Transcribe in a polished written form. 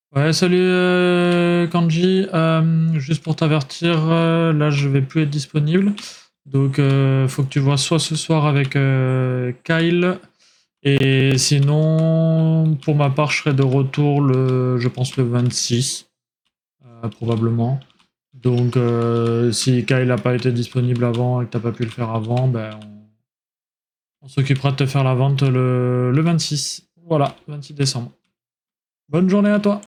Ouais, salut Kanji. Juste pour t'avertir, là je vais plus être disponible. Donc faut que tu vois soit ce soir avec Kyle. Et sinon, pour ma part, je serai de retour je pense le 26, probablement. Donc si Kyle n'a pas été disponible avant et que t'as pas pu le faire avant, ben on s'occupera de te faire la vente le 26. Voilà, 26 décembre. Bonne journée à toi.